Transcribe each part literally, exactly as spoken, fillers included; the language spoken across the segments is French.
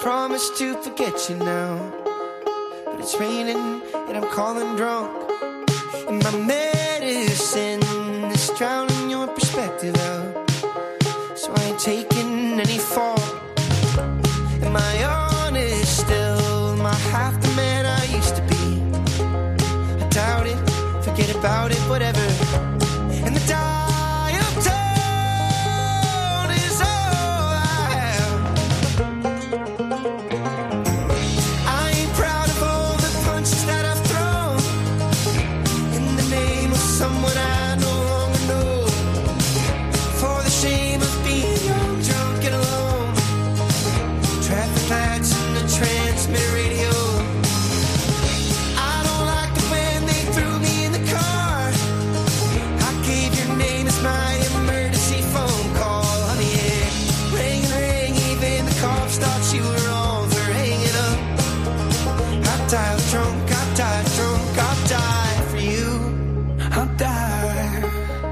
promise to forget you now, but it's raining and I'm calling drunk, and my medicine is drowning your perspective out, so I ain't taking any fault. Am I honest still? Am I half the man I used to be? I doubt it, forget about it, whatever. And the dial tone is all I have. I ain't proud of all the punches that I've thrown in the name of someone I no longer know, for the shame of being young, drunk and alone. Traffic lights and the transmitter radio. I don't like the way they threw me in the car. I gave your name as my emergency phone call. Honey, yeah. Ring and ring, even the cops thought you were wrong for hanging up. I died drunk, I died drunk, I'll die for you. I'll die.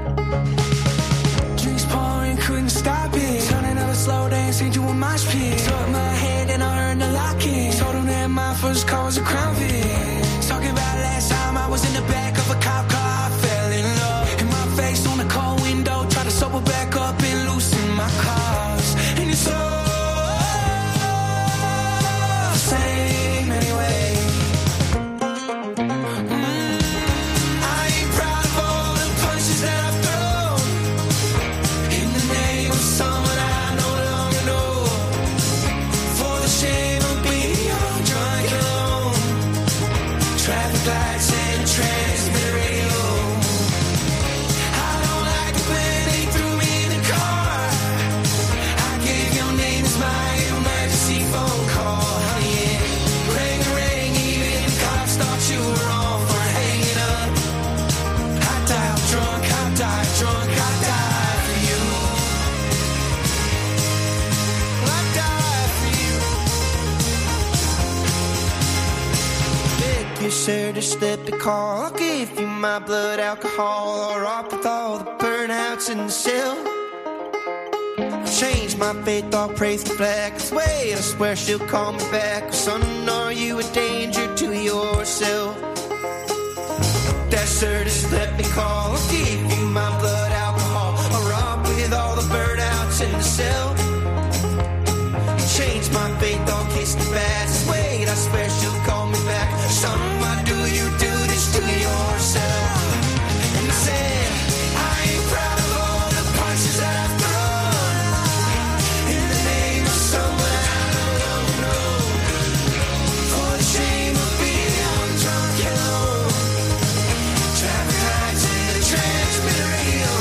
Drinks pouring, couldn't stop it. Turning up a slow dance into a mosh pit. Took my head and I heard the locking. Told him that my first call was a Crown Vic. Talking about last time I was in the back of a cop car, I fell in love. And my face on the car window, tried to sober back up and loosen my cars. And it's all the same anyway. Mm, I ain't proud of all the punches that I've thrown in the name of someone I no longer know, for the shame of being young, drunk and alone. Traffic lights and transmitter radio. I don't like the way they threw me in the car. I gave your name as my emergency phone call. Honey, yeah. Ring, ring, even the cops thought you were wrong for hanging up. I died drunk, I died drunk, I died for you. I died for you. Pick your shirt or slip a call. I'll give you my blood alcohol, or up with all the burnouts in the cell. Change my faith, I'll praise the flag. 'Cause wait, I swear she'll call me back. Son, are you a danger to yourself? That shirt is let me call. I'll give you my blood alcohol, or up with all the burnouts in the cell. Change my faith, I'll kiss the bats. Wait, I swear she'll call me back. Son, why do you do this to yourself? And I said, I ain't proud of all the punches that I've thrown in the name of someone I no longer know, for the shame of being young, drunk and alone. Traffic lights and the transmitter radio.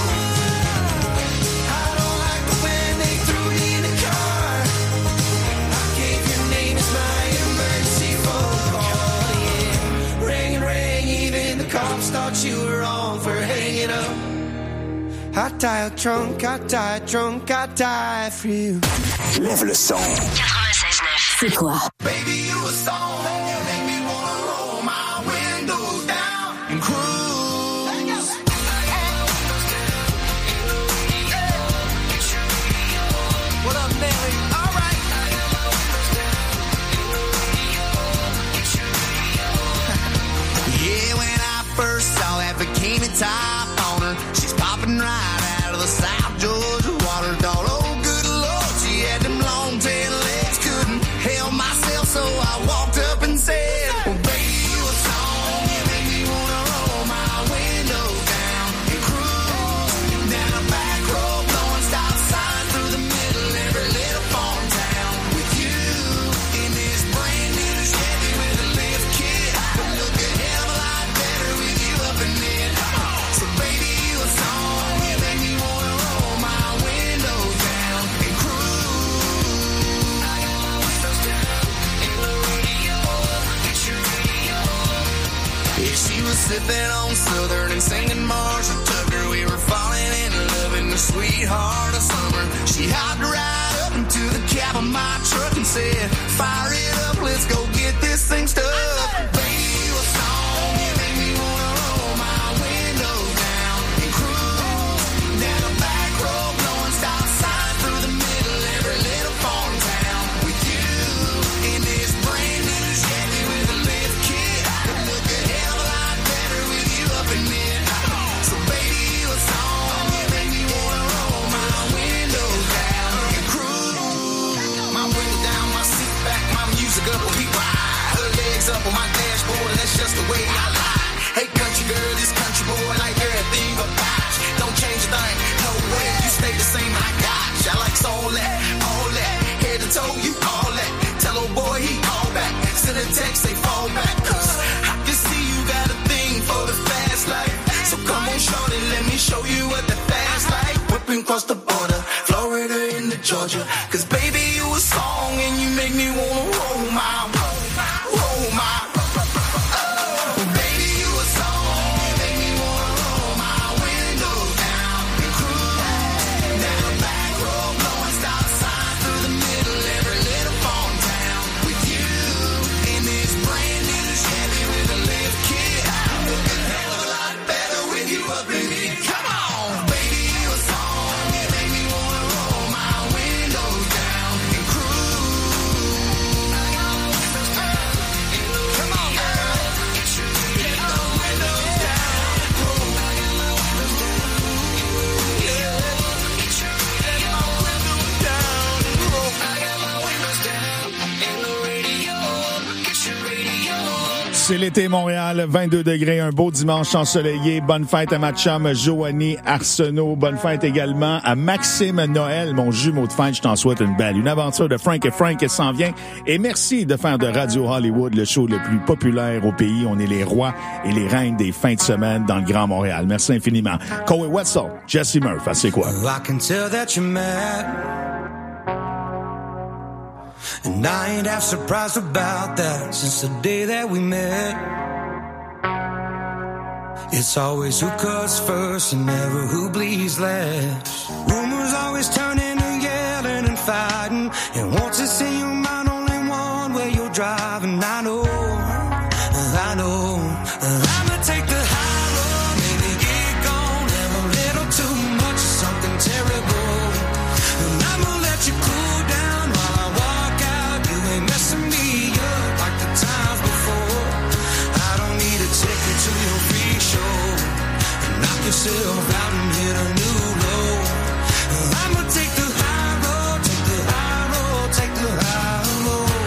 I don't like the way they threw me in the car. I gave your name as my emergency phone call. Yeah. Ring and ring, even the cops thought you were wrong for hanging up. I died drunk, I died drunk, I died for you. Lève le son. quatre-vingt-seize neuf. C'est quoi? Baby, you a song that you make me wanna roll my windows down and cruise. What up, Nelly? All right. Yeah, when I first saw that bikini top on her, she's popping right out of the South Georgia water. Thought, oh, good Lord, she had them long tail legs. Couldn't help myself, so I walked up and said, well, baby, you a song. You make me wanna roll my windows down and cruise down a back road, blowing stop signs through the middle of every little farm town. With you in this brand new Chevy with a lift kit, would look a hell of a lot better with you up in it. So baby, you a song. You make me wanna roll my windows down and cruise. I got my windows down in the radio. Get your radio. Yeah, she was sipping on Southern and singing Marshall Tucker. We were falling in love in the sweetheart of summer. She hopped right up into the cab of my truck and said, fire it up, let's go get this thing stuck. Baby, you a song. You make me wanna roll my windows down and cruise down a back road, blowing stop signs through the middle of every little farm town. With you way I lie. Hey, country girl, this country boy like everything about you. Don't change a thing, no way. You stay the same, I got you. I like all that, all that. Head to toe, you all that. Tell old boy he call back. Send a text, they fall back. Cause I can see you got a thing for the fast life. So come on, shorty, let me show you what the fast life. Whipping across the border, Florida into Georgia. Cause baby, you a song and you make me wanna roll my, roll my, roll my. Oh, baby, you a song, you make me wanna roll my windows down and cruise down the back road, blowing stop signs through the middle, every little farm town with you in this brand new Chevy with a lift kit. Look a hell of a lot better with you up in it. Come on, baby, you a song, you make me wanna roll my windows down and cruise. Come on, girl, get the windows down and cruise. Get my windows down and cruise. I got my windows down and the radio. Get your radio. C'est l'été Montréal, vingt-deux degrés, un beau dimanche ensoleillé. Bonne fête à ma chum Joanie Arsenault. Bonne fête également à Maxime Noël, mon jumeau de fête. Je t'en souhaite une belle. Une aventure de Frank et Frank s'en vient. Et merci de faire de Radio Hollywood le show le plus populaire au pays. On est les rois et les reines des fins de semaine dans le Grand Montréal. Merci infiniment. Corey Wetzel, Jesse Murph, ah, c'est quoi? I can tell that you're mad, and I ain't half surprised about that. Since the day that we met, it's always who cuts first and never who bleeds last. Rumors always turn into yelling and fighting, and once it's in your mind, only one way you're driving. I know, I know, I'ma take the high road, maybe get gone, have a little too much of something terrible, and I'ma let you cool down while I walk out. You ain't messing me up like the times before. I don't need a ticket to your free show, and knock yourself out and hit a new low. I'ma take the high road, take the high road, take the high road.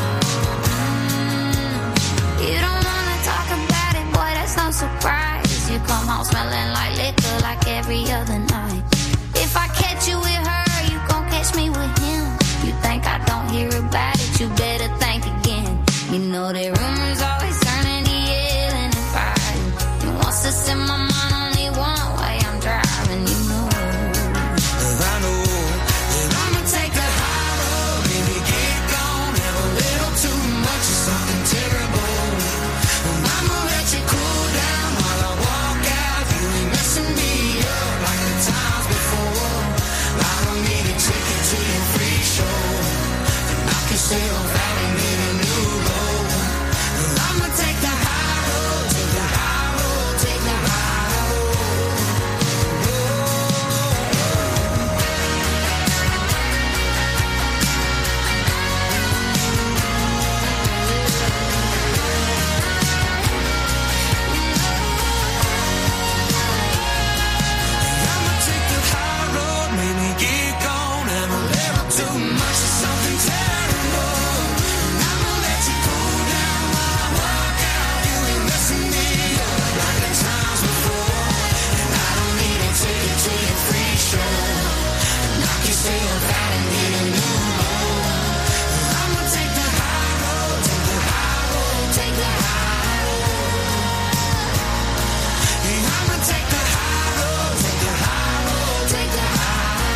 You don't wanna talk about it, boy, that's no surprise. You come home smelling like liquor like every other night. If I catch you with her, you gon' catch me with him. You think I don't hear about it, you better think again. You know that rumors always turn into yelling and fighting. You wants to send my mind only one way, I'm driving, you know. I know that I'ma take the high road, maybe get gone, have a little too much of something terrible, and I'ma let you cool down while I walk out. You ain't messing me up like the times before. I don't need a ticket to your free show, and knock yourself out and hit a new low. I'ma take the high road, take the high road, take the high road. I'ma take the high road, maybe get gone, have a little too much of something terrible, and I'ma let you cool down while I walk out. You ain't messing me up like the times before, and I don't need a ticket to your free show, and knock yourself out and hit a new low. I'ma take the high road, take the high road, take the high road. Yeah, I'ma take the high road, take the high road, take the high road.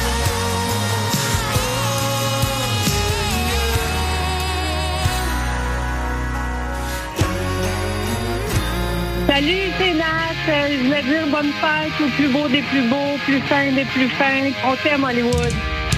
Salut, c'est Nat. Euh, Je voulais dire bonne fête au plus beau des plus beaux, plus fin des plus fins. On t'aime, Hollywood.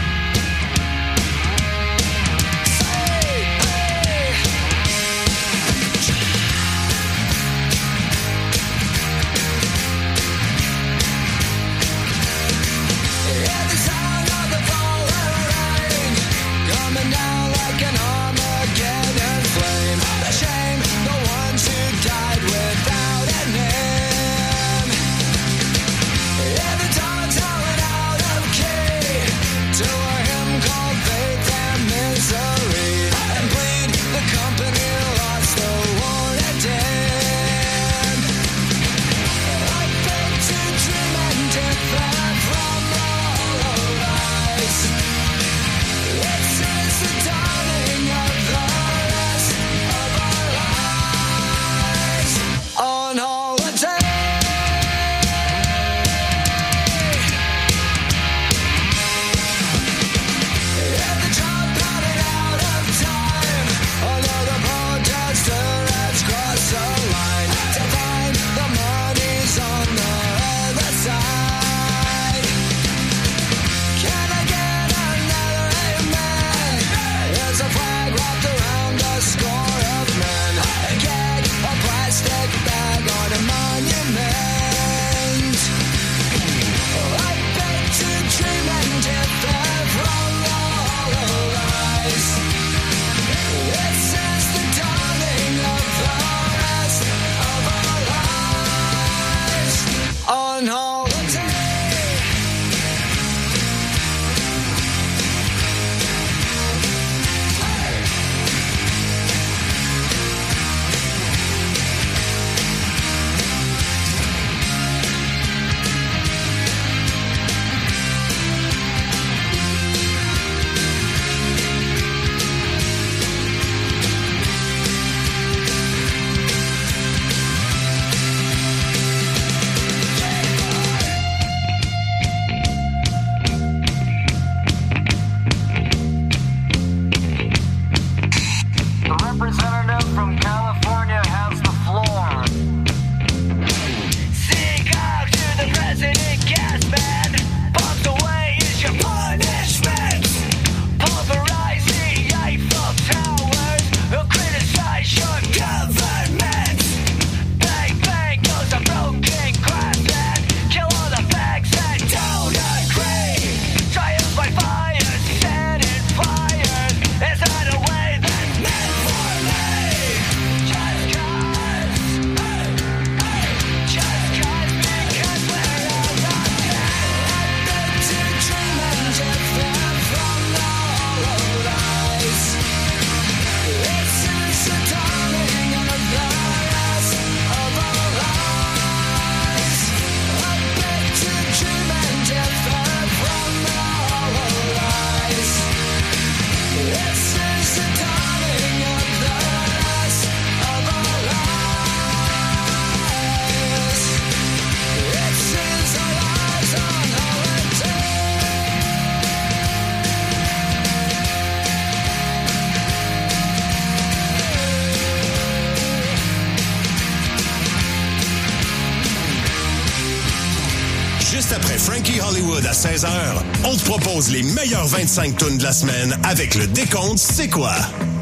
At the sound of the falling rain, coming down like an Armageddon flame. The shame, the ones who died without a name. Yeah, the dogs howling out of key, après Frankie Hollywood à seize heures, on te propose les meilleurs vingt-cinq tunes de la semaine avec le décompte C'est quoi?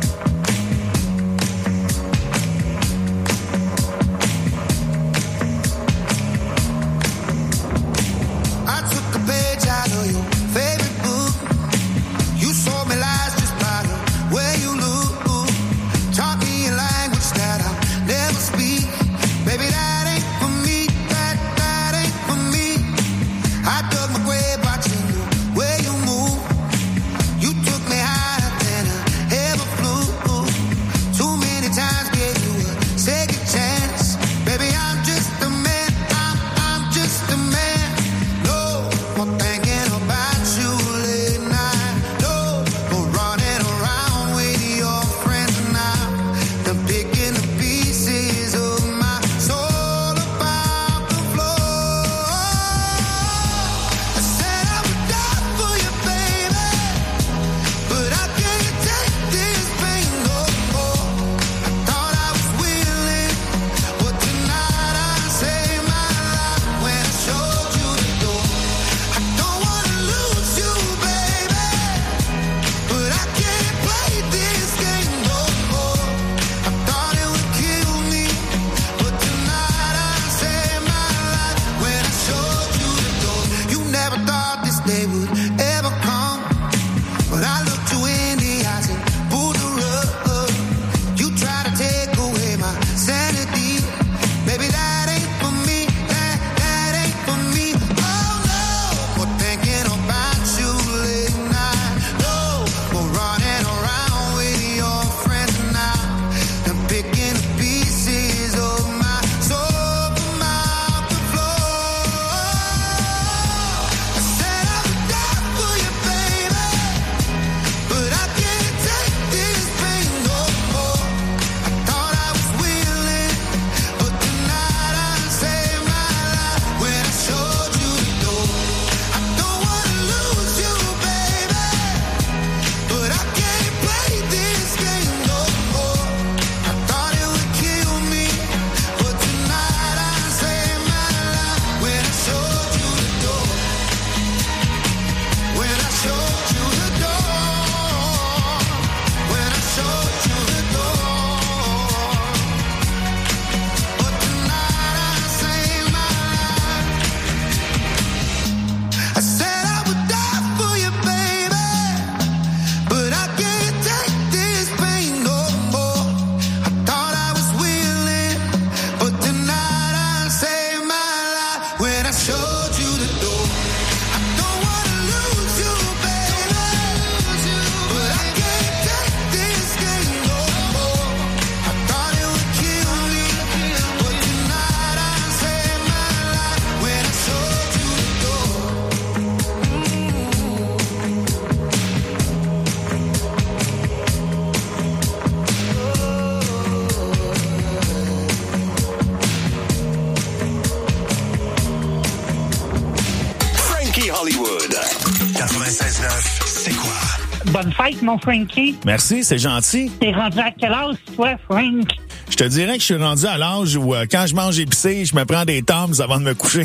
Bonne fête, mon Frankie. Merci, c'est gentil. T'es rendu à quel âge, toi, Frank? Je te dirais que je suis rendu à l'âge où, euh, quand je mange épicé, je me prends des Toms avant de me coucher.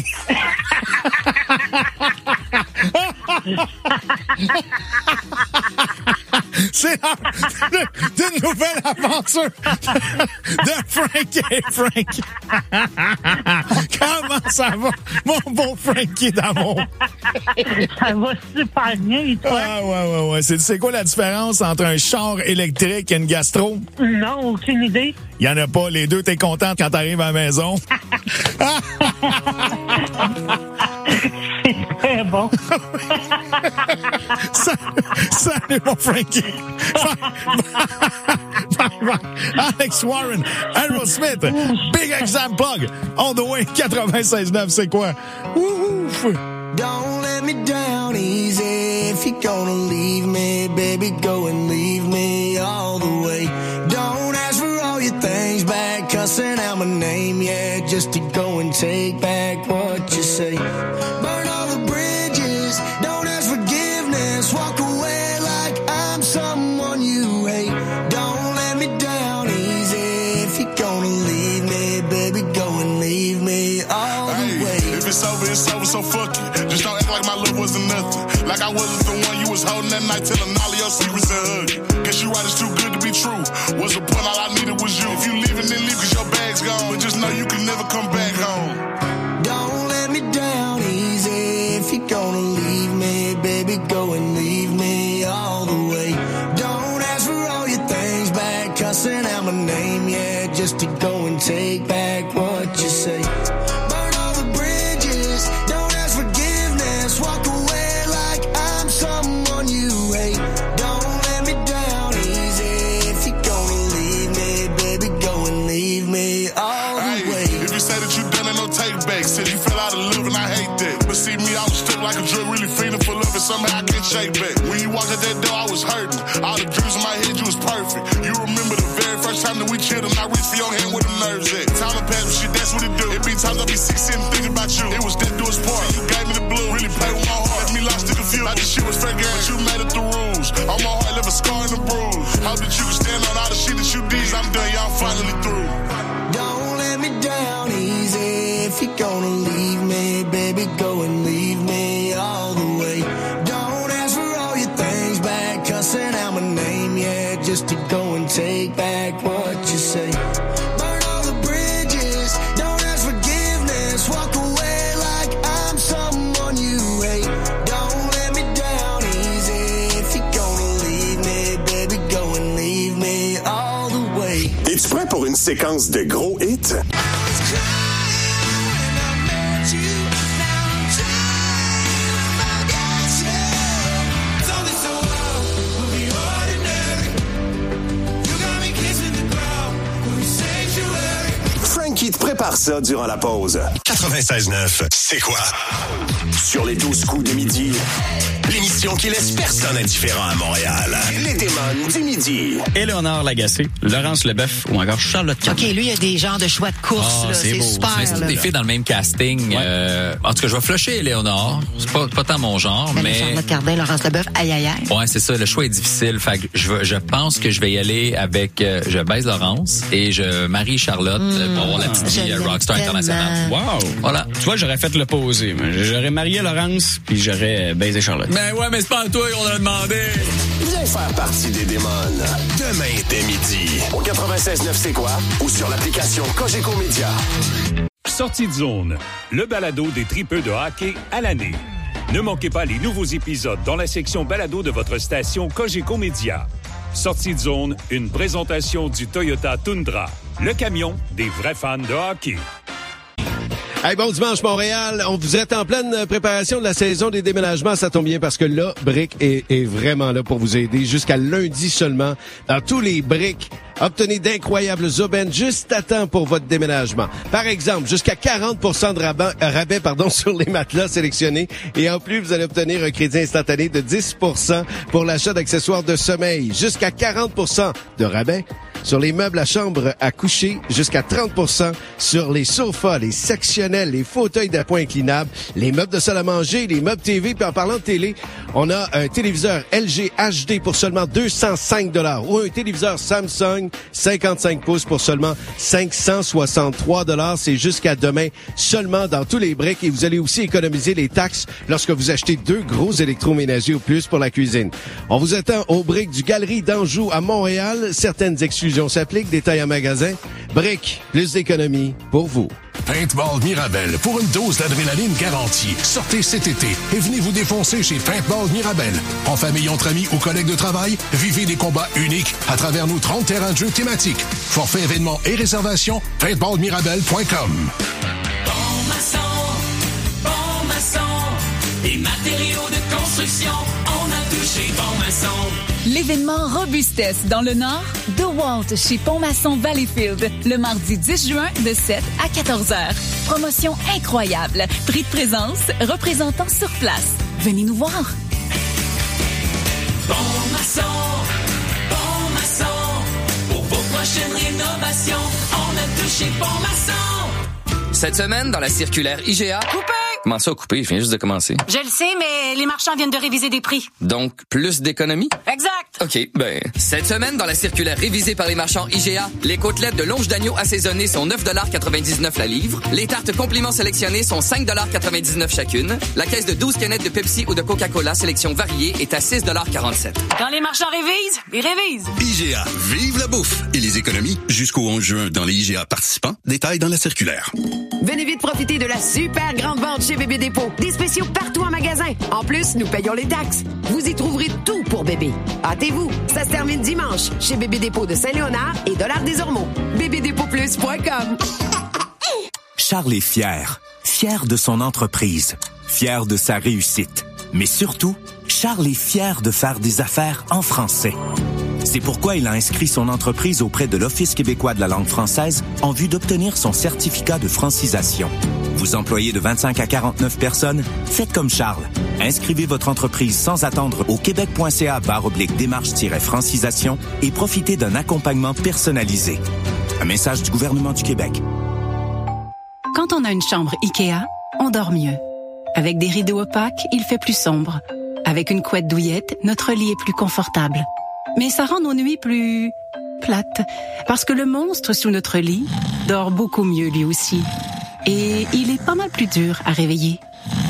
C'est la, d'une nouvelle aventure de Frank et Frank. Comment ça va, mon beau Frankie d'amour? Ça va super bien, et toi? Ah, ouais, ouais, ouais. C'est, c'est quoi la différence entre un char électrique et une gastro? Non, aucune idée. Il y en a pas. Les deux, t'es content quand t'arrives à la maison. C'est très bon. Salut, mon Frankie. Bye, bye. Alex Warren, Aerosmith, Big Exam Plug, All the Way, quatre-vingt-seize neuf, c'est quoi? Ouf! Don't let me down easy. If you're gonna leave me, baby, go and leave me all the way. Don't ask for all your things back, cussing out my name, yeah, just to go and take back what you say. Burn all the bridges, don't ask forgiveness, walk away like I'm someone you hate. Don't let me down easy. If you're gonna leave me, baby, go and leave me all the way. If it's over, it's over, so fuck it. I wasn't the one you was holding that night, telling all of your secrets and hug you. Guess you right, it's too good to be true. What's the point? All I needed was you. If you leaving, then leave, cause your bag's gone. But just know you can never come back home. Don't let me down easy. If you're gonna leave me, baby, go and leave me all the way. Don't ask for all your things back, cussing out my name, yeah, just to go and take back what you say. Burn all the bridges, don't ask forgiveness, walk away like I'm someone you hate. Don't let me down easy. If you're gonna leave me, baby, go and leave me all the Hey, way. if you say that you done it, no take back. Said you fell out of love and I hate that. But see me, I was stripped like a drug, really feeling for love and somehow I can't shake back. When you walked out that door, I was hurting. All the dreams in my head, you was perfect. You remember the very first time that we chilled and I reached for your hand where the nerves at. Time to pass, but shit, that's what it do. It be times I be sick sitting thinking about you. It was that do us part. You gave me the blue, really played with my heart. Left me lost in confused. Like this shit was fair game, but you made it the rules. On my heart, left a scar and a bruise. Hope that you can stand on all the shit that you did. I'm done, y'all finally through. Don't let me down easy. If you're gonna leave me, baby, go and leave me all the way. Don't ask for all your things back, cussing out my name, yeah, just to go and take back what you say. Burn all the bridges, don't ask forgiveness, walk away like I'm someone you hate. Don't let me down easy. If you're gonna leave me, baby, go and leave me all the way. Es-tu prêt pour une séquence de gros hits? Frankie te prépare ça durant la pause. quatre-vingt-seize neuf, c'est quoi? Sur les douze coups de midi, l'émission qui laisse personne indifférent à Montréal. Les démons du midi. Éléonore Lagacé, Laurence Leboeuf ou encore Charlotte Cardin. OK, lui, il y a des genres de choix de course. Oh, là, c'est c'est beau. super. Mais c'est là, des là. filles dans le même casting. Ouais. Euh, en tout cas, je vais flusher Éléonore. C'est pas, pas tant mon genre, Mais, mais... Charlotte Cardin, Laurence Leboeuf, aïe, aïe, aïe. Ouais, c'est ça. Le choix est difficile. Fait que je, veux- je pense que je vais y aller avec... Euh, je baise Laurence et je marie Charlotte mmh, pour avoir la petite je vie euh, l'aime rockstar tellement. internationale. Wow! Voilà. Tu vois, j'aurais fait l'opposé. J'aurais marié Laurence, puis j'aurais baisé Charlotte. Ben ouais, mais c'est pas à toi qu'on a demandé. Viens faire partie des démons. Demain dès midi. Au quatre-vingt-seize neuf, c'est quoi? Ou sur l'application Cogeco Média. Sortie de zone, le balado des tripeux de hockey à l'année. Ne manquez pas les nouveaux épisodes dans la section balado de votre station Cogeco Média. Sortie de zone, une présentation du Toyota Tundra, le camion des vrais fans de hockey. Hey, bon dimanche Montréal, on vous êtes en pleine préparation de la saison des déménagements, ça tombe bien parce que là, Brick est, est vraiment là pour vous aider jusqu'à lundi seulement. Dans tous les Brick, obtenez d'incroyables aubaines juste à temps pour votre déménagement. Par exemple, jusqu'à quarante pour cent de rabat, euh, rabais pardon, sur les matelas sélectionnés et en plus, vous allez obtenir un crédit instantané de dix pour cent pour l'achat d'accessoires de sommeil. Jusqu'à quarante pour cent de rabais sur les meubles à chambre à coucher, jusqu'à trente pour cent sur les sofas, les sectionnels, les fauteuils d'appoint inclinables, les meubles de salle à manger, les meubles T V. Puis en parlant de télé, on a un téléviseur L G H D pour seulement deux cent cinq dollars ou un téléviseur Samsung cinquante-cinq pouces pour seulement cinq cent soixante-trois dollars. C'est jusqu'à demain seulement dans tous les briques et vous allez aussi économiser les taxes lorsque vous achetez deux gros électroménagers ou plus pour la cuisine. On vous attend aux briques du Galerie d'Anjou à Montréal. Certaines exclusions s'appliquent. Détails en magasin. Briques, plus d'économie pour vous. Paintball Mirabel pour une dose d'adrénaline garantie. Sortez cet été et venez vous défoncer chez Paintball Mirabel. En famille, entre amis ou collègues de travail, vivez des combats uniques à travers nos trente terrains de jeux thématiques. Forfait événements et réservations, paintball mirabel point com. Bon maçon, bon maçon, des matériaux de construction, on a touché Bon Maçon. L'événement Robustesse dans le Nord, DeWalt chez Pont-Maçon Valleyfield, le mardi dix juin de sept à quatorze heures. Promotion incroyable, prix de présence, représentant sur place. Venez nous voir. Bon maçon, bon maçon, pour vos prochaines rénovations, on a touché Bon Maçon. Cette semaine, dans la circulaire I G A, coupé! Comment ça, coupé? Je viens juste de commencer. Je le sais, mais les marchands viennent de réviser des prix. Donc, plus d'économies? Exact! OK, ben... Cette semaine, dans la circulaire révisée par les marchands I G A, les côtelettes de longe d'agneau assaisonnées sont neuf dollars quatre-vingt-dix-neuf la livre. Les tartes compliments sélectionnées sont cinq dollars quatre-vingt-dix-neuf chacune. La caisse de douze canettes de Pepsi ou de Coca-Cola sélection variée est à six dollars quarante-sept. Quand les marchands révisent, ils révisent. I G A, vive la bouffe et les économies jusqu'au onze juin dans les I G A participants. Détails dans la circulaire. Venez vite profiter de la super grande vente chez Bébé Dépôt. Des spéciaux partout en magasin. En plus, nous payons les taxes. Vous y trouverez tout pour bébé. Hâtez-vous, ça se termine dimanche chez Bébé Dépôt de Saint-Léonard et Dollars des Ormeaux. bébé dépôt plus point com. Charles est fier. Fier de son entreprise. Fier de sa réussite. Mais surtout, Charles est fier de faire des affaires en français. C'est pourquoi il a inscrit son entreprise auprès de l'Office québécois de la langue française en vue d'obtenir son certificat de francisation. Vous employez de vingt-cinq à quarante-neuf personnes? Faites comme Charles. Inscrivez votre entreprise sans attendre au québec.ca barre oblique démarche-francisation et profitez d'un accompagnement personnalisé. Un message du gouvernement du Québec. Quand on a une chambre Ikea, on dort mieux. Avec des rideaux opaques, il fait plus sombre. Avec une couette douillette, notre lit est plus confortable. Mais ça rend nos nuits plus plates, parce que le monstre sous notre lit dort beaucoup mieux lui aussi. Et il est pas mal plus dur à réveiller.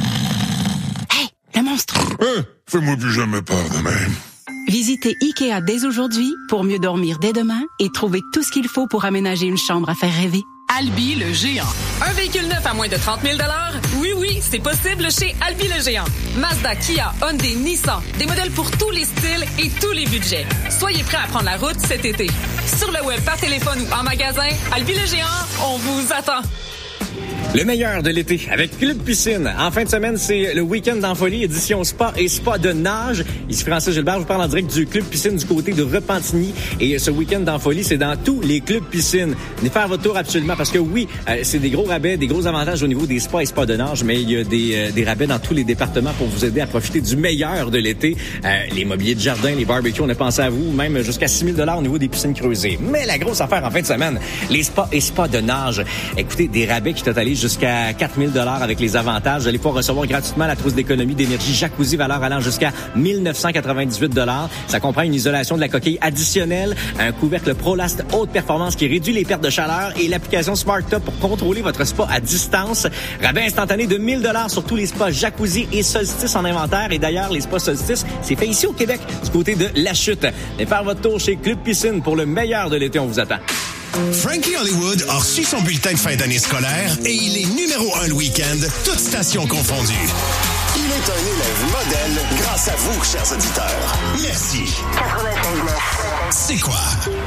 Hey, le monstre! Hein? Fais-moi plus jamais peur de même. Visitez Ikea dès aujourd'hui pour mieux dormir dès demain et trouver tout ce qu'il faut pour aménager une chambre à faire rêver. Albi le géant. Un véhicule neuf à moins de trente mille dollars? Oui, oui, c'est possible chez Albi le géant. Mazda, Kia, Hyundai, Nissan. Des modèles pour tous les styles et tous les budgets. Soyez prêts à prendre la route cet été. Sur le web, par téléphone ou en magasin, Albi le géant, on vous attend. Le meilleur de l'été avec Club Piscine. En fin de semaine, c'est le week-end en folie, édition spa et spa de nage. Ici Francis Gilbert, je vous parle en direct du Club Piscine du côté de Repentigny. Et ce week-end en folie, c'est dans tous les clubs piscines. Venez faire votre tour absolument parce que oui, euh, c'est des gros rabais, des gros avantages au niveau des spas et spas de nage, mais il y a des, euh, des rabais dans tous les départements pour vous aider à profiter du meilleur de l'été. Euh, les mobiliers de jardin, les barbecues, on a pensé à vous, même jusqu'à six mille dollars au niveau des piscines creusées. Mais la grosse affaire en fin de semaine, les spas et spas de nage. Écoutez, des rabais qui totalisent jusqu'à quatre mille dollars avec les avantages. Vous allez pouvoir recevoir gratuitement la trousse d'économie d'énergie Jacuzzi, valeur allant jusqu'à mille neuf cent quatre-vingt-dix-huit dollars. Ça comprend une isolation de la coquille additionnelle, un couvercle ProLast haute performance qui réduit les pertes de chaleur et l'application Smart Top pour contrôler votre spa à distance. Rabais instantané de mille dollars sur tous les spas Jacuzzi et Solstice en inventaire. Et d'ailleurs, les spas Solstice, c'est fait ici au Québec, du côté de La Chute. Et faire votre tour chez Club Piscine pour le meilleur de l'été, on vous attend. Frankie Hollywood a reçu son bulletin de fin d'année scolaire et il est numéro un le week-end, toutes stations confondues. Il est un élève modèle grâce à vous, chers auditeurs. Merci. quatre-vingt-seize neuf. C'est quoi?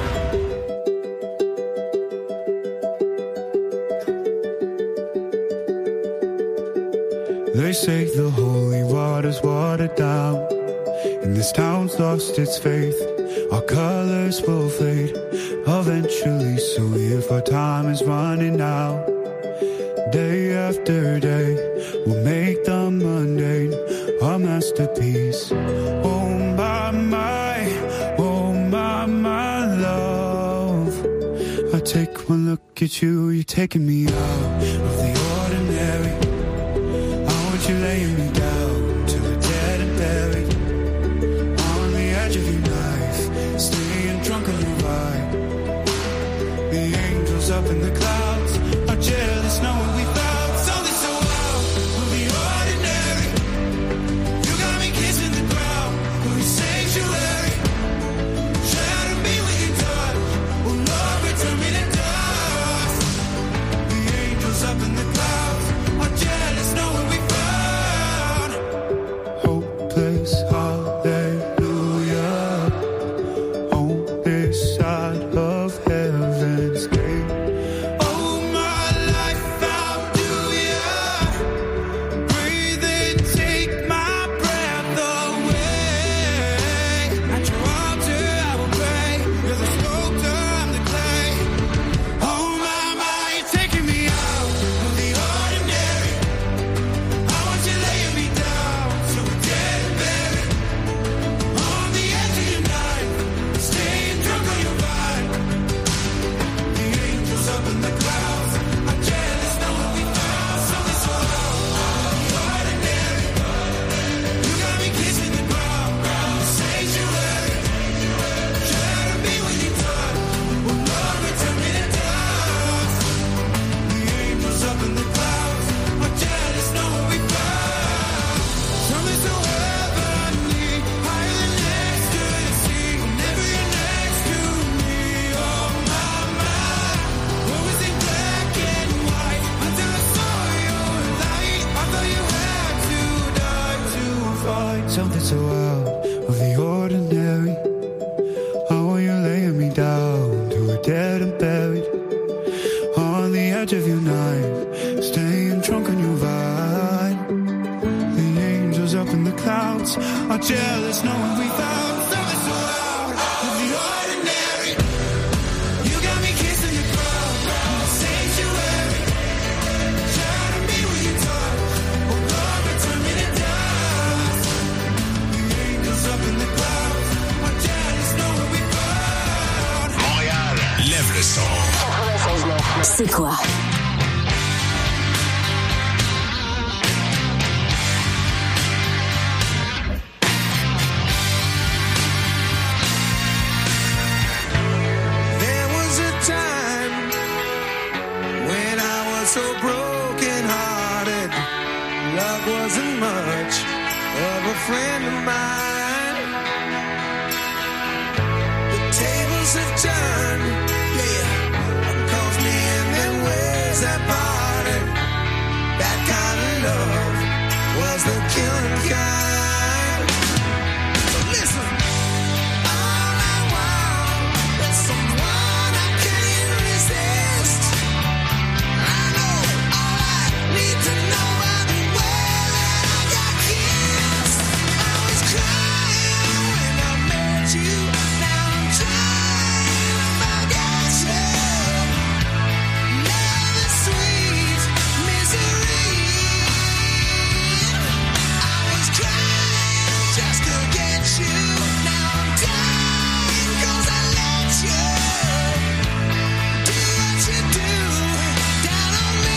They say the holy water's watered down, and this town's lost its faith. Our colors will fade eventually, so if our time is running out, day after day, we'll make the mundane our masterpiece. Oh my, my, oh my, my love. I take one look at you, you're taking me out of the ordinary. I want you laying me down to the dead and buried, on the edge of your knife, staying drunk on your vibe. The angels up in the clouds are jealous knowing we found something so wild of the ordinary. You got me kissing the ground for your sanctuary. Shatter me with your touch, oh Lord, return me to dust. The angels up in the clouds are jealous knowing we found hopeless hallelujah on this side of heaven's gate. Oh jealous knowing we found something so out of the ordinary. You got me kissing your crowd, crowd sanctuary. Trying to be where you talk, oh Lord, but turn me to dust. The angels up in the clouds, I'm jealous knowing we found. Montréal, lève le son. C'est quoi? So broken hearted, love wasn't much of a friend of mine. The tables have turned, yeah, calls me in them ways that parted. That kind of love was the killing kind. So listen, all I want is someone I can't resist. Need to know by the way that I got kissed. I was crying when I met you. Now I'm trying to forget you. Love is sweet misery. I was crying just to get you. Now I'm dying 'cause I let you do what you do down on me.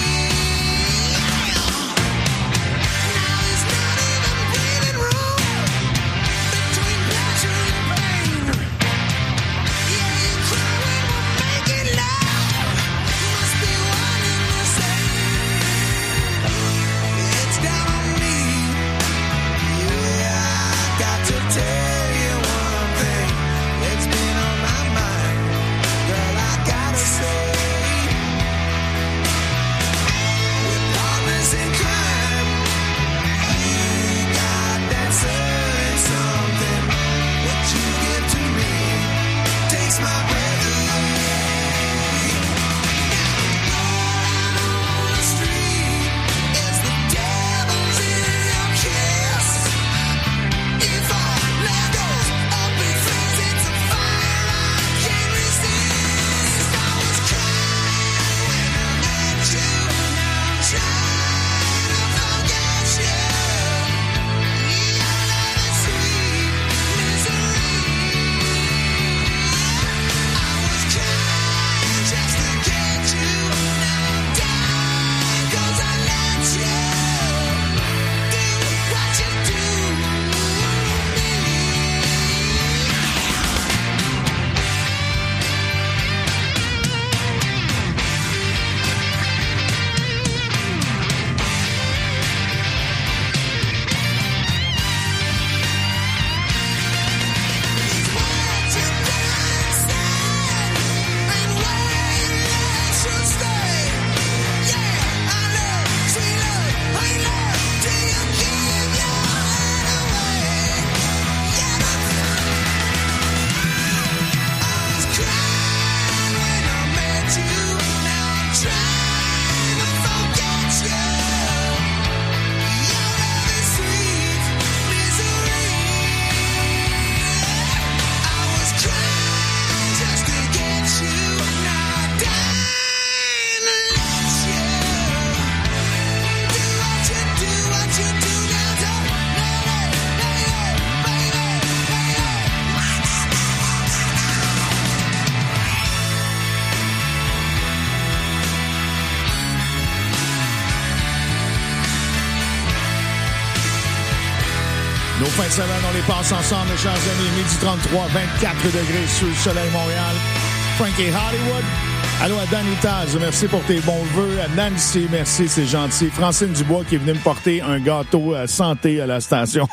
Nos fins de semaine, on les passe ensemble, mes chers amis. Midi trente-trois, vingt-quatre degrés sous le soleil Montréal. Frankie Hollywood. Allô à Danny Taz, merci pour tes bons vœux. À Nancy, merci, c'est gentil. Francine Dubois qui est venue me porter un gâteau à santé à la station.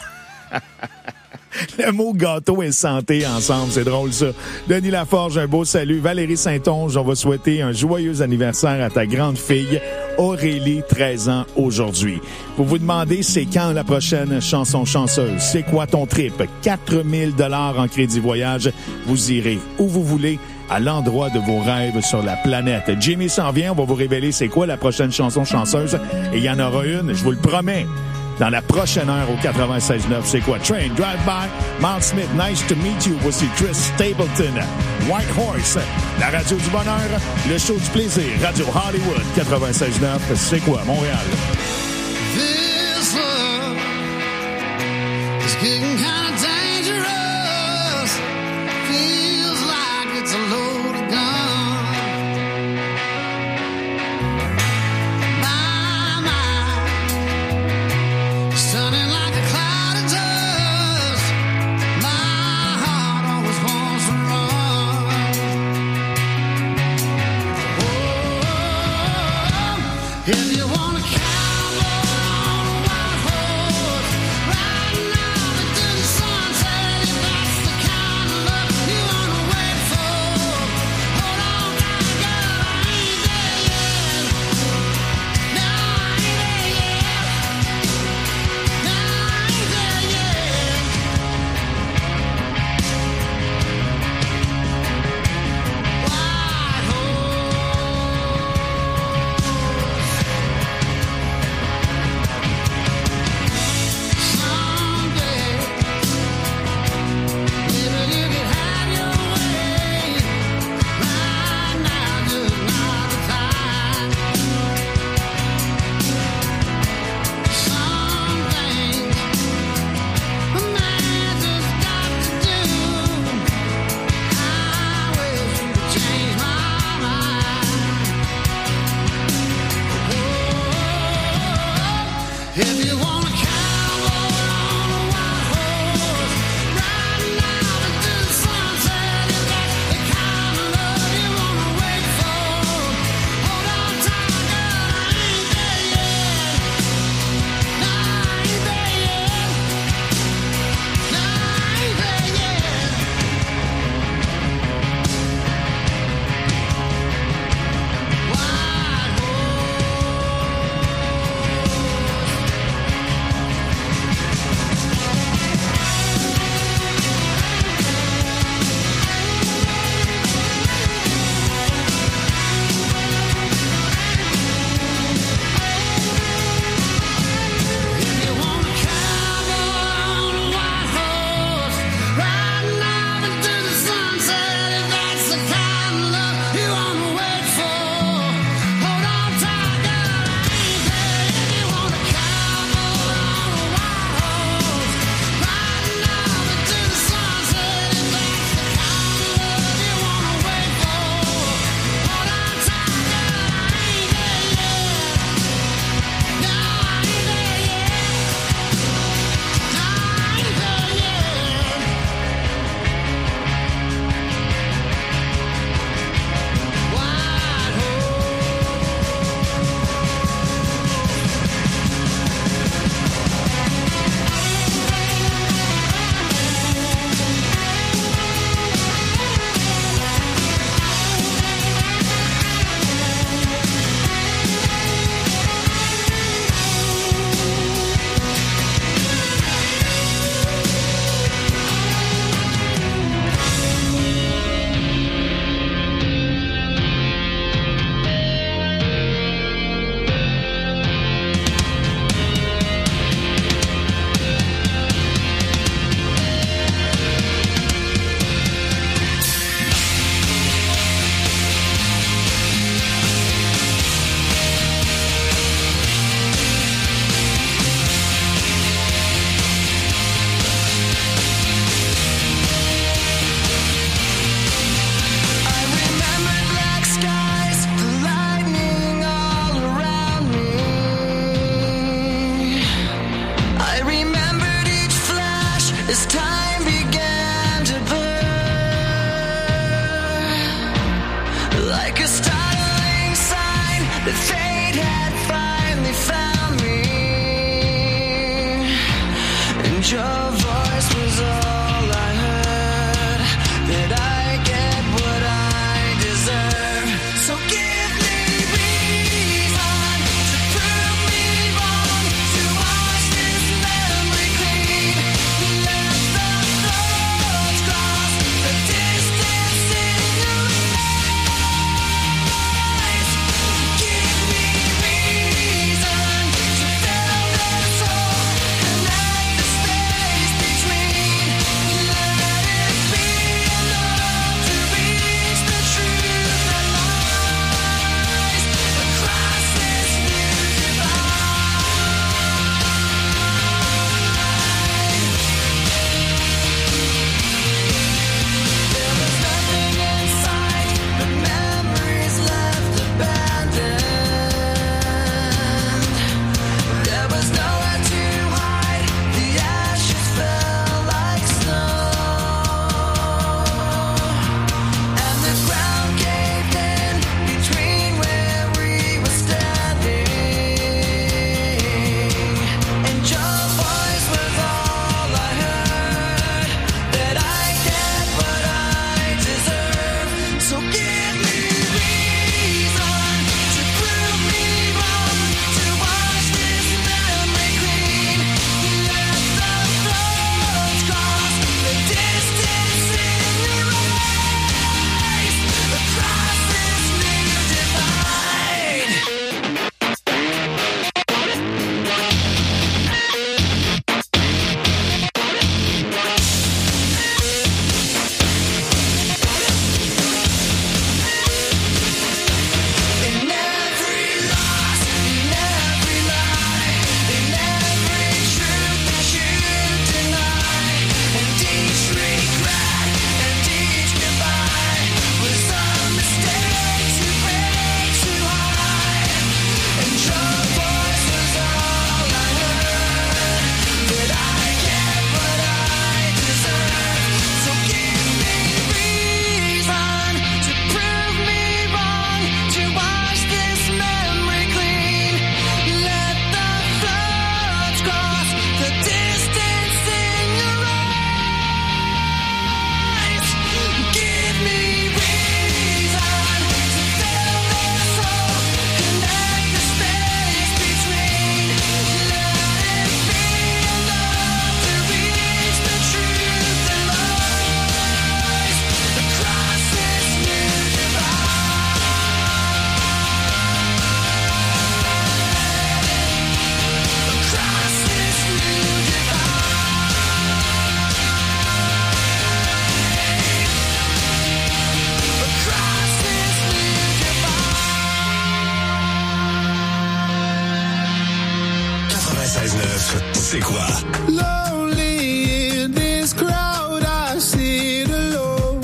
Le mot gâteau et santé ensemble, c'est drôle ça. Denis Laforge, un beau salut. Valérie Saint-Onge, on va souhaiter un joyeux anniversaire à ta grande fille Aurélie, treize ans aujourd'hui. Vous vous demandez c'est quand la prochaine chanson chanceuse? C'est quoi ton trip? quatre mille dollars en crédit voyage. Vous irez où vous voulez, à l'endroit de vos rêves sur la planète. Jimmy s'en vient, on va vous révéler c'est quoi la prochaine chanson chanceuse. Et il y en aura une, je vous le promets. dans la prochaine heure au quatre-vingt-seize neuf. C'est quoi? Train, Drive By, Miles Smith, Nice to Meet You. Voici Chris Stapleton, White Horse, la radio du bonheur, le show du plaisir, Radio Hollywood, quatre-vingt-seize neuf. C'est quoi? Montréal. This love is getting kind of dangerous. Feels like it's a loaded gun. My mind stunning like a cloud of dust. My heart always wants to run. Oh, if you wanna count. neuf, c'est quoi? Lonely in this crowd, I sit alone.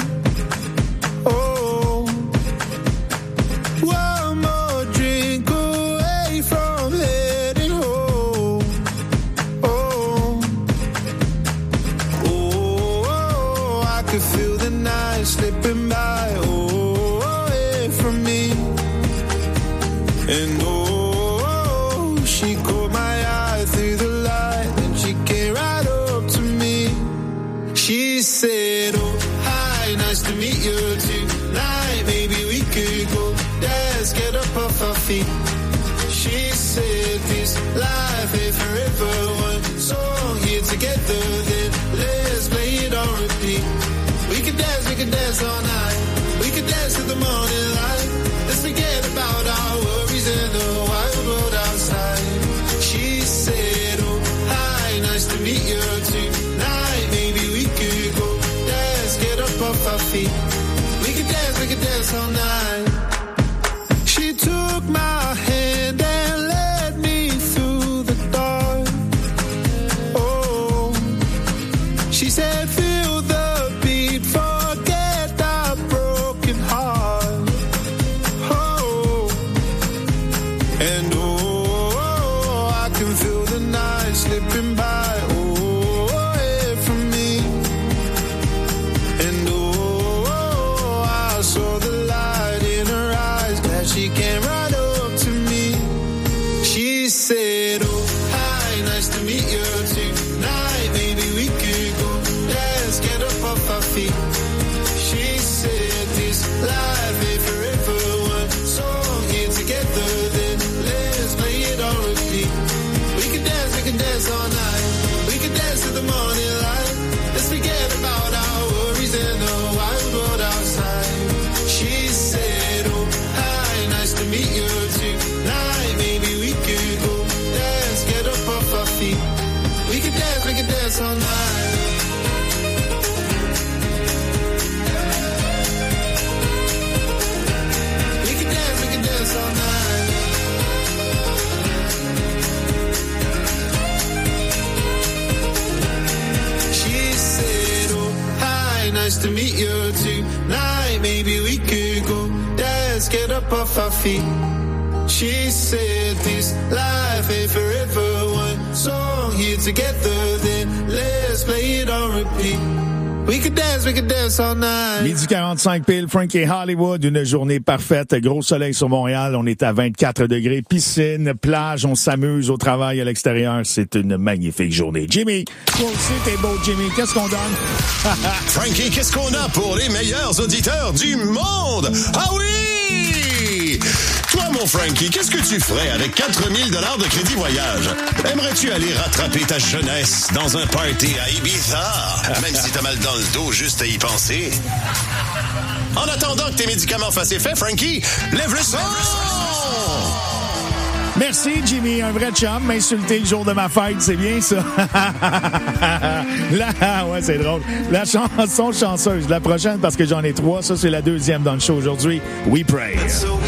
Oh, one more drink away from heading home. Oh, oh, I could feel the night slipping by. Oh, away from me. And oh, she caught my eye through the light, and she came right up to me. She said, oh, hi, nice to meet you tonight. Maybe we could go dance, get up off our feet. She said, this life ain't forever. One song here together, then let's play it on repeat. We could dance, we could dance all night. We could dance to the morning light. Let's forget about our worries and the wild world outside. She said, oh, hi, nice to meet you tonight. Maybe we could go dance, get up off our feet. We could dance, we could dance all night. She took my hand and led me through the dark. Oh, she said, feel the beat, forget our broken heart. Oh, and oh, I can feel the night slipping by. Oh, away from me. And oh, I saw the light in her eyes. Glad she came right up to me. She said, oh, hi, nice to meet you tonight. Maybe we could go dance, get up off our feet. She said, this life ain't forever. One song here together, then let's play it on repeat. We can dance, we can dance all night. We can dance to the morning light. Let's forget about our worries and the wild world outside. She said, oh, hi, nice to meet you tonight. Maybe we could go dance, get up off our feet. We can dance, we can dance all night. We can dance, we can dance all night. She said, oh, hi, nice to meet you tonight. Maybe we could go dance, get up off our feet. She said, this life ain't forever. One song here together, then let's play it on repeat. We could dance, we could dance all night. Midi quarante-cinq pile, Frankie Hollywood, une journée parfaite, gros soleil sur Montréal, on est à vingt-quatre degrés, piscine, plage, on s'amuse au travail à l'extérieur, c'est une magnifique journée. Jimmy, toi aussi t'es beau, Jimmy, qu'est-ce qu'on donne? Frankie, qu'est-ce qu'on a pour les meilleurs auditeurs du monde? Ah oui! Toi, mon Frankie, qu'est-ce que tu ferais avec quatre mille dollars de crédit voyage? Aimerais-tu aller rattraper ta jeunesse dans un party à Ibiza? Même si t'as mal dans le dos juste à y penser. En attendant que tes médicaments fassent effet, Frankie, lève le son! Merci, Jimmy, un vrai chum. M'insulter le jour de ma fête, c'est bien, ça. Là, ouais, c'est drôle. La chanson chanceuse, la prochaine, parce que j'en ai trois. Ça, c'est la deuxième dans le show aujourd'hui. We Pray.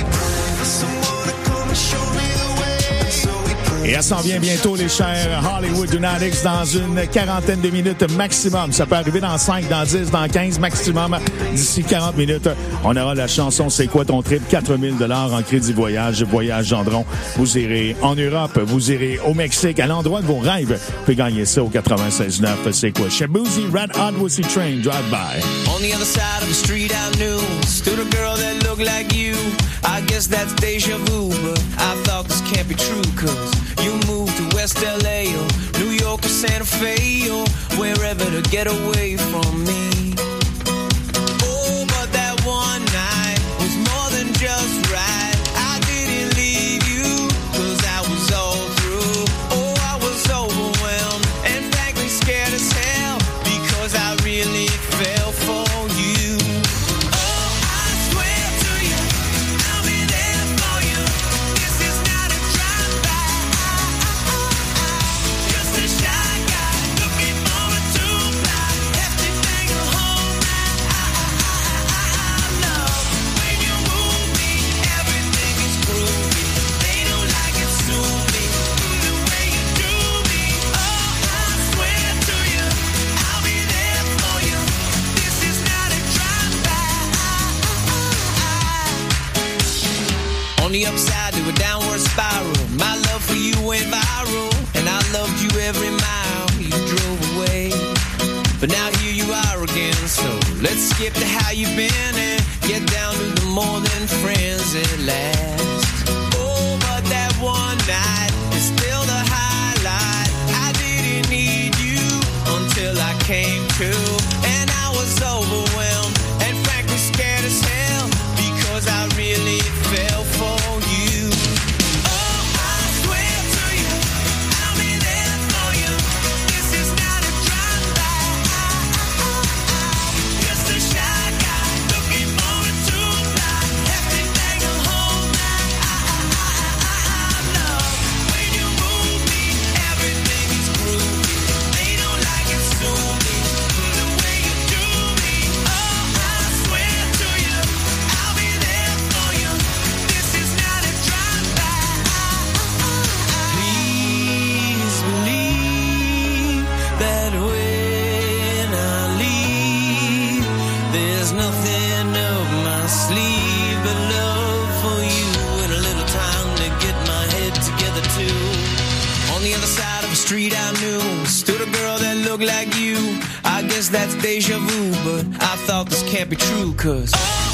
Et elle s'en vient bientôt, les chers Hollywood Lunatics, dans une quarantaine de minutes maximum. Ça peut arriver dans cinq, dans dix, dans quinze maximum. D'ici quarante minutes, on aura la chanson « C'est quoi ton trip ?» quatre mille dollars en crédit voyage. Voyage Gendron. Vous irez en Europe, vous irez au Mexique, à l'endroit de vos rêves. Vous pouvez gagner ça au quatre-vingt-seize neuf. C'est quoi? Shabuzi, Red Hot Wussy Train, Drive By. On the other side of the street I knew stood a girl that looked like you. I guess that's deja vu, but I thought this can't be true, cause you moved to West L A or New York or Santa Fe or wherever to get away from me. Oh, but that one night was more than just right. I didn't leave you, cause I was all through. Oh, I was overwhelmed and frankly scared as hell, because I really fell for you. On the upside to a downward spiral. My love for you went viral, and I loved you every mile you drove away. But now here you are again, so let's skip to how you've been and get down to the more than friends at last. Oh, but that one night is still the highlight. I didn't need you until I came to, and I was overwhelmed and frankly scared as hell because I really fell for you. Oh, I swear to you, I'll be there for you. This is not a drive-by. Just a shy guy looking for a two-fly. Everything will hold back. Love, when you move me, everything is groovy. They don't like it, sue me. The way you do me. Oh, I swear to you, I'll be there for you. This is not a drive-by. Please believe that when I leave, there's nothing up my sleeve but love for you and a little time to get my head together too. On the other side of the street I knew stood a girl that looked like you. I guess that's deja vu, but I thought this can't be true, cause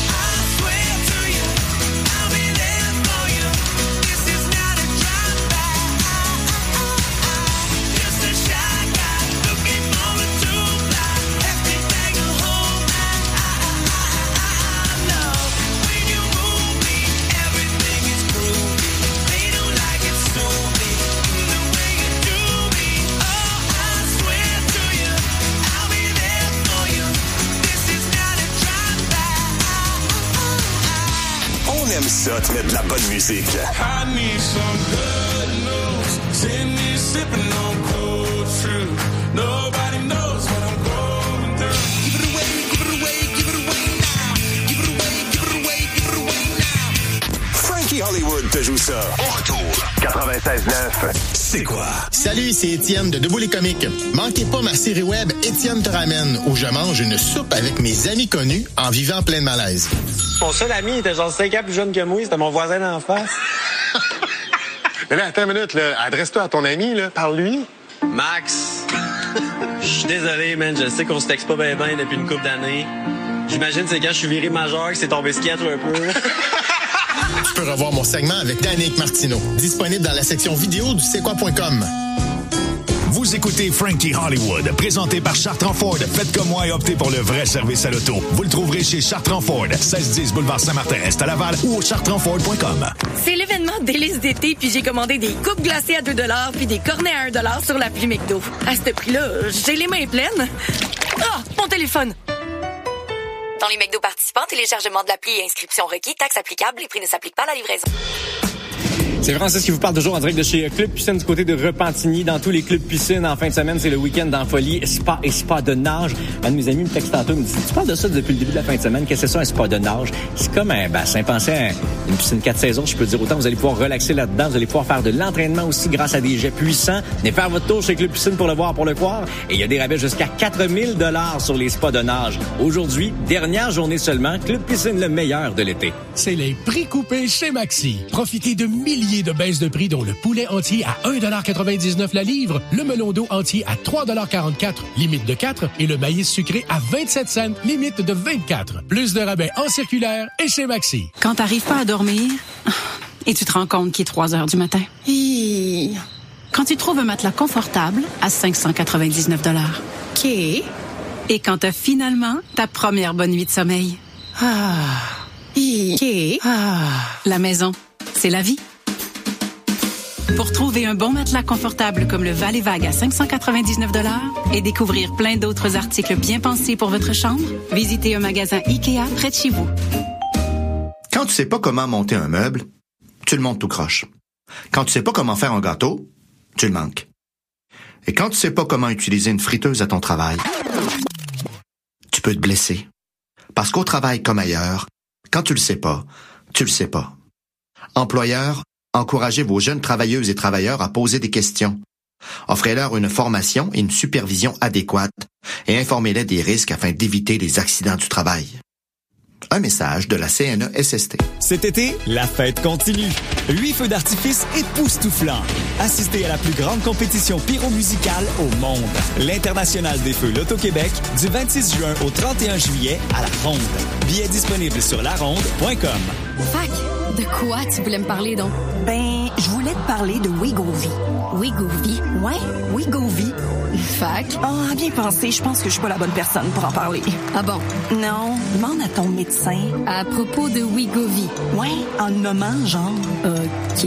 Ça, te mettre de la bonne musique. I need some good news. Send me sipping on cold fruit. Nobody knows what I'm going through. Give it away, give it away, give it away now. Give it away, give it away, give it away now. Frankie Hollywood te joue ça. Au retour. quatre-vingt-seize neuf. C'est quoi? Salut, c'est Étienne de Debout les comiques. Manquez pas ma série web Étienne te ramène, où je mange une soupe avec mes amis connus en vivant plein de malaise. Mon seul ami était genre cinq ans plus jeune que moi, c'était mon voisin d'en face. Mais là, attends une minute, là. Adresse-toi à ton ami, là. Parle-lui. Max, je suis désolé, man. Je sais qu'on se texte pas bien ben depuis une couple d'années. J'imagine c'est quand je suis viré majeur que c'est tombé skate un peu. Tu peux revoir mon segment avec Danick Martineau. Disponible dans la section vidéo du c'est quoi point com. Vous écoutez Frankie Hollywood, présenté par Chartrand Ford. Faites comme moi et optez pour le vrai service à l'auto. Vous le trouverez chez Chartrand Ford, seize dix boulevard Saint-Martin-Est à Laval ou au chartrand ford point com. C'est l'événement délice d'été, puis j'ai commandé des coupes glacées à deux dollars puis des cornets à un dollar sur l'appli McDo. À ce prix-là, j'ai les mains pleines. Ah, mon téléphone! Dans les McDo participants, téléchargement de l'appli et inscription requis, taxes applicables, les prix ne s'appliquent pas à la livraison. C'est Francis qui vous parle toujours en direct de chez Club Piscine du côté de Repentigny. Dans tous les clubs piscines, en fin de semaine, c'est le week-end dans Folie, spa et spa de nage. Un de mes amis me texte tantôt, me dit « Tu parles de ça depuis le début de la fin de semaine, qu'est-ce que c'est ça, un spa de nage? » C'est comme un bassin. Pensez à une piscine quatre saisons, je peux dire autant. Vous allez pouvoir relaxer là-dedans, vous allez pouvoir faire de l'entraînement aussi grâce à des jets puissants. Venez faire votre tour chez Club Piscine pour le voir, pour le croire. Et il y a des rabais jusqu'à quatre mille dollars sur les spas de nage. Aujourd'hui, dernière journée seulement, Club Piscine, le meilleur de l'été. C'est les prix coupés chez Maxi. Profitez de milliers de baisses de prix dont le poulet entier à un dollar quatre-vingt-dix-neuf la livre, le melon d'eau entier à trois dollars quarante-quatre, limite de quatre, et le maïs sucré à vingt-sept cents, limite de vingt-quatre. Plus de rabais en circulaire et chez Maxi. Quand t'arrives pas à dormir et tu te rends compte qu'il est trois heures du matin. Hi. Quand tu trouves un matelas confortable à cinq cent quatre-vingt-dix-neuf dollars. OK. Et quand t'as finalement ta première bonne nuit de sommeil. Ah. Hi. OK. Ah. La maison, c'est la vie. Pour trouver un bon matelas confortable comme le Val et Vague à cinq cent quatre-vingt-dix-neuf dollars et découvrir plein d'autres articles bien pensés pour votre chambre, visitez un magasin Ikea près de chez vous. Quand tu sais pas comment monter un meuble, tu le montes tout croche. Quand tu sais pas comment faire un gâteau, tu le manques. Et quand tu sais pas comment utiliser une friteuse à ton travail, tu peux te blesser. Parce qu'au travail comme ailleurs, quand tu le sais pas, tu le sais pas. Employeur, encouragez vos jeunes travailleuses et travailleurs à poser des questions. Offrez-leur une formation et une supervision adéquate et informez-les des risques afin d'éviter les accidents du travail. Un message de la C N E S S T. Cet été, la fête continue. Huit feux d'artifice époustouflants. Assistez à la plus grande compétition pyromusicale au monde. L'International des Feux Loto-Québec, du vingt-six juin au trente et un juillet à La Ronde. Billets disponibles sur la ronde point com. Fac, de quoi tu voulais me parler donc? Ben, je voulais te parler de Wegovy. Wegovy? Ouais, Wegovy. Fac? Ah, bien pensé, je pense que je suis pas la bonne personne pour en parler. Ah bon? Non, demande à ton médecin. À propos de Wegovy. Ouais, en le moment, genre. OK.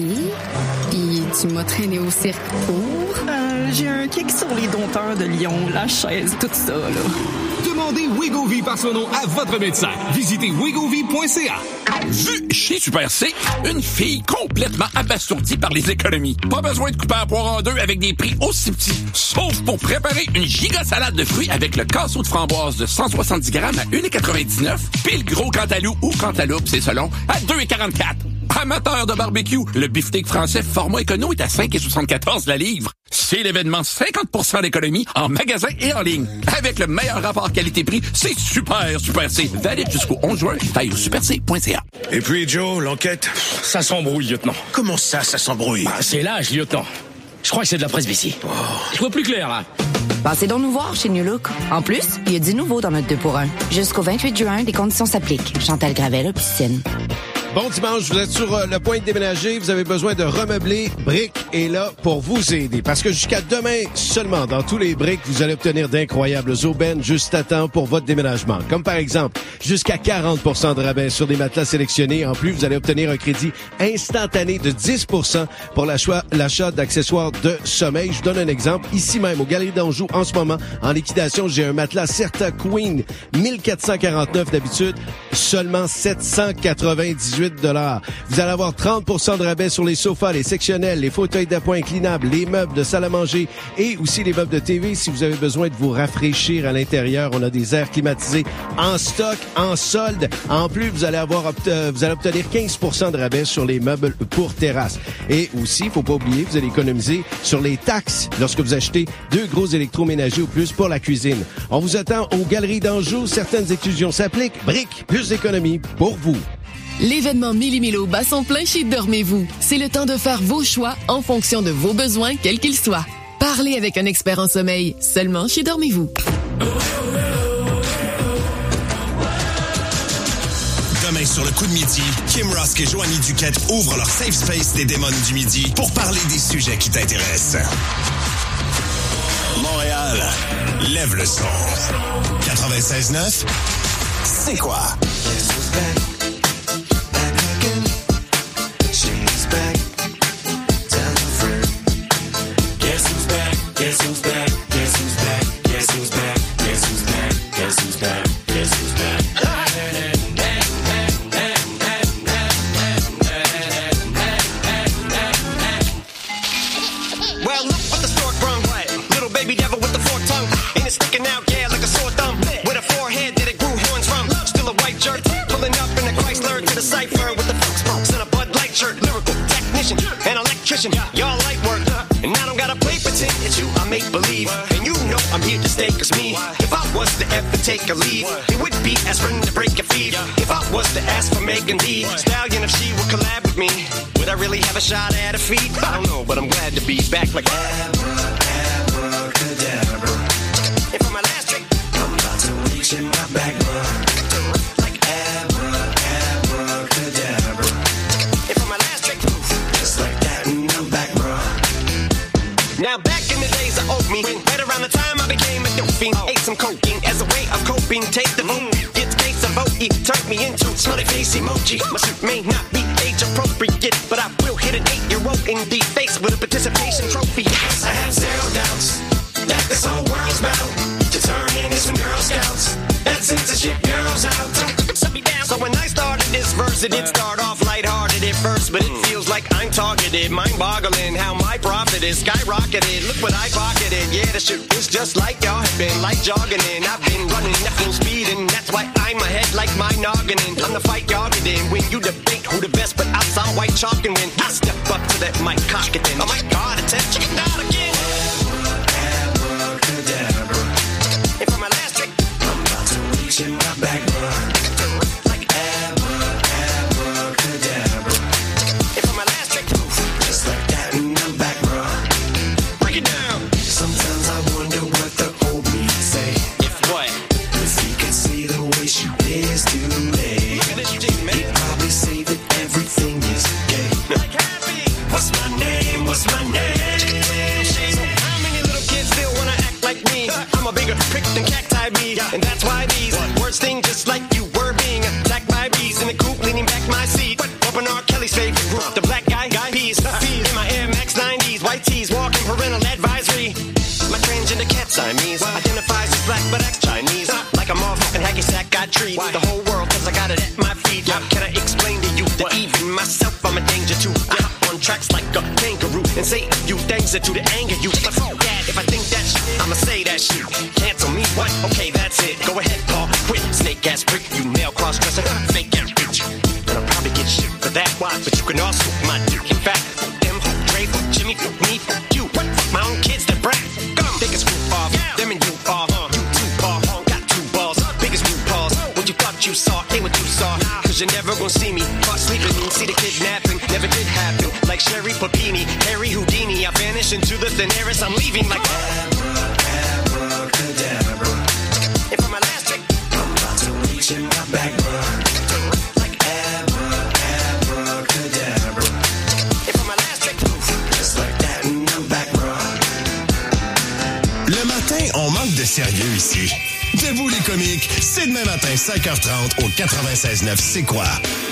Puis tu m'as traîné au cirque pour? Euh, j'ai un kick sur les dompteurs de lion, la chaise, tout ça, là. Demandez Wegovy par son nom à votre médecin. Visitez wegovy point c a. Vu chez Super C, une fille complètement abasourdie par les économies. Pas besoin de couper la poire en deux avec des prix aussi petits. Sauf pour préparer une giga salade de fruits avec le casseau de framboise de cent soixante-dix grammes à un virgule quatre-vingt-dix-neuf, puis le gros cantalou ou cantaloupe, c'est selon, à deux virgule quarante-quatre. Amateur de barbecue, le beefsteak français format écono est à cinq virgule soixante-quatorze la livre. C'est l'événement cinquante pour cent d'économie en magasin et en ligne. Avec le meilleur rapport qualité-prix, c'est super, Super C. Valide jusqu'au onze juin. Taille au super c point c a. Et puis, Joe, l'enquête, ça s'embrouille, lieutenant. Comment ça, ça s'embrouille? Bah, c'est l'âge, lieutenant. Je crois que c'est de la presbytie. Oh. Je vois plus clair, là. Passez donc nous voir chez New Look. En plus, il y a du nouveau dans notre deux pour un. Jusqu'au vingt-huit juin, des conditions s'appliquent. Chantal Gravel, piscine. Bon dimanche, vous êtes sur euh, le point de déménager, vous avez besoin de remeubler, Brick est là pour vous aider. Parce que jusqu'à demain seulement, dans tous les Brick, vous allez obtenir d'incroyables aubaines juste à temps pour votre déménagement. Comme par exemple, jusqu'à quarante pour cent de rabais sur des matelas sélectionnés. En plus, vous allez obtenir un crédit instantané de dix pour cent pour l'achat, l'achat d'accessoires de sommeil. Je vous donne un exemple. Ici même, aux Galeries d'Anjou, en ce moment, en liquidation, j'ai un matelas Certa Queen, mille quatre cent quarante-neuf d'habitude, seulement sept cent quatre-vingt-dix-huit dollars. Vous allez avoir trente pour cent de rabais sur les sofas, les sectionnels, les fauteuils d'appoint inclinables, les meubles de salle à manger et aussi les meubles de T V si vous avez besoin de vous rafraîchir à l'intérieur. On a des airs climatisés en stock, en solde. En plus, vous allez avoir euh, vous allez obtenir quinze pour cent de rabais sur les meubles pour terrasse. Et aussi, faut pas oublier, vous allez économiser sur les taxes lorsque vous achetez deux gros électroménagers ou plus pour la cuisine. On vous attend aux Galeries d'Anjou. Certaines exclusions s'appliquent. Brick, plus d'économie pour vous. L'événement Milli-Milo bat son plein chez Dormez-vous. C'est le temps de faire vos choix en fonction de vos besoins, quels qu'ils soient. Parlez avec un expert en sommeil, seulement chez Dormez-vous. Demain, sur le coup de midi, Kim Rusk et Joanie Duquette ouvrent leur safe space des démons du midi pour parler des sujets qui t'intéressent. Montréal, lève le son. quatre-vingt-seize neuf, c'est quoi? Guess who's back? Guess who's back? Guess who's back? Guess who's back? Guess who's back? Guess who's back? Well, look what the stork brung. Little baby devil with the forked tongue. Ain't it sticking out, yeah, like a sore thumb. With a forehead that it grew horns from. Still a white shirt, pulling up in a Chrysler to the cipher with the funk smokes and a Bud Light shirt. Lyrical technician, an electrician, y'all light work. And I don't gotta play pretend, it's you I make believe. And you know I'm here to stay, cause me, if I was to ever take a leave, it would be aspirin to break a fever. If I was to ask for Megan D Stallion, if she would collab with me, would I really have a shot at her feet? I don't know, but I'm glad to be back like Abra, abracadabra. And for my last trick, I'm about to reach in my back, bruh. Like Abra, abracadabra. And for my last trick, just like that, and I'm back, bruh. Now back in the days of old me, right around the time I became a dope fiend, ate some cocaine as a way of coping. Take the vote, get case of vote, turned me into smiley face emoji. My suit may not be age appropriate, but I will hit an eight-year-old in the face with a participation trophy. Yes, I have zero doubts that this whole world's bound to turn into some Girl Scouts. That censorship girls out. So when I started this verse, it did start off lighthearted at first, but it feels like I'm targeted. Mind-boggling how my profit is skyrocketed. Look what I pocketed. Yeah, the shit was just like y'all have been, like jogging in. I've been running at full speed, and that's why I'm ahead like my noggin. I'm the fight y'all get in. When you debate who the best, but outside white chalk, and when I step up to that mic, cock it then. Oh my God, it's a chicken out again. Abracadabra. And for my last trick, I'm about to reach in my back, bruh. Like That even myself, I'm a danger to. I hop on tracks like a kangaroo and say a few things that to the anger you. But fuck that, if I think that shit, I'ma say that shit. Cancel me, what? Okay, that's it. Go ahead, Paul, quit. Snake ass prick, you male cross-dresser, fake ass bitch. And I'll probably get shit for that, why? But you can also my dick. In fact, them, Dre, Jimmy, me, you. What? My own kids that brag. Come, they can screw off. Them and you are. You too, Paul. Got two balls. Biggest new balls. What you thought you saw ain't what you saw. Cause you're never gonna see me caught sleeping. See the kidnapping. Never did happen. Like Sherry Papini, Harry Houdini. I vanish into the thin air as I'm leaving like abracadabra. And for my last trick, I'm about to reach in my back, bro. Like abracadabra. And for my last trick, just like that, and I'm back, bro. Le matin, on manque de sérieux ici. Debout les comiques, c'est demain matin, cinq heures trente au quatre-vingt-seize neuf. C'est quoi?